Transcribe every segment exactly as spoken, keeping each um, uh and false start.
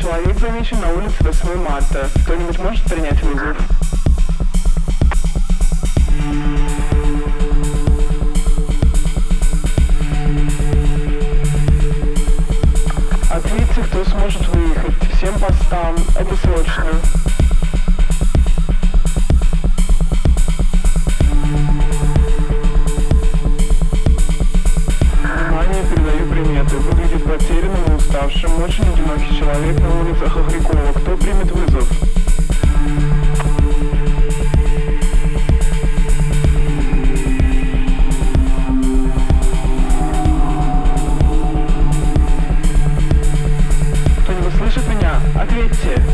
Человек замечен на улице восьмого марта. Кто-нибудь может принять вызов? Ответьте, кто сможет выехать. Всем постам. Это срочно. Внимание, передаю приметы. Выглядит потерянным и уставшим. Очень одинокий человек на улицах Хохрякова. Кто примет вызов? Кто-нибудь слышит меня? Ответьте!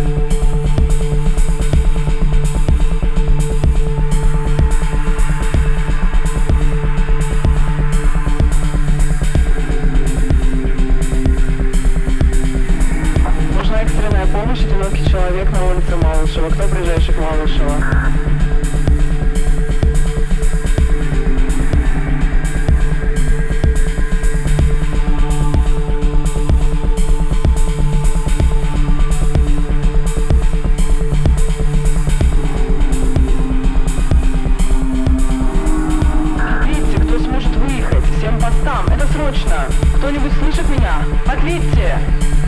Нужна экстренная помощь, одинокий человек на улице Малышева. Кто ближайший к Малышева? Ответьте, кто сможет выехать. Всем постам. Это срочно. Кто-нибудь слышит меня? Ответьте!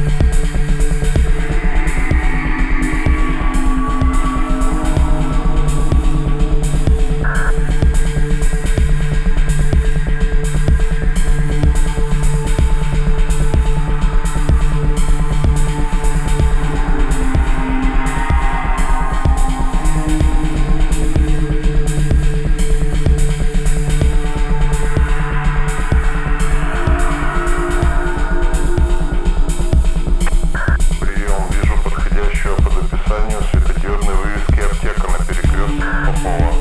Светодиодной вывески аптека на перекрестке Попова.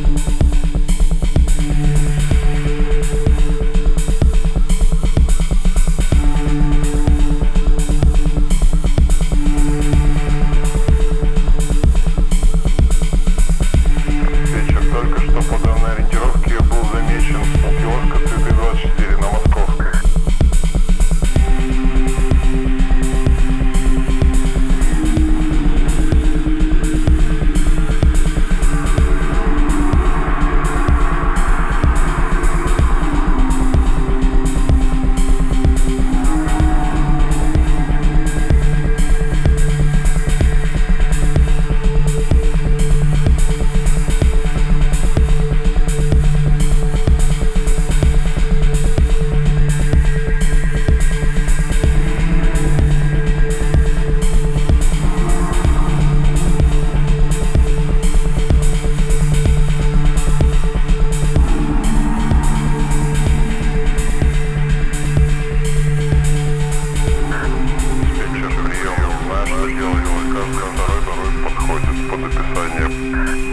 Вечер только что по данной ориентировке был замечен у киоска Цветы двадцать четыре на Московской. Второй, второй подходит под описание.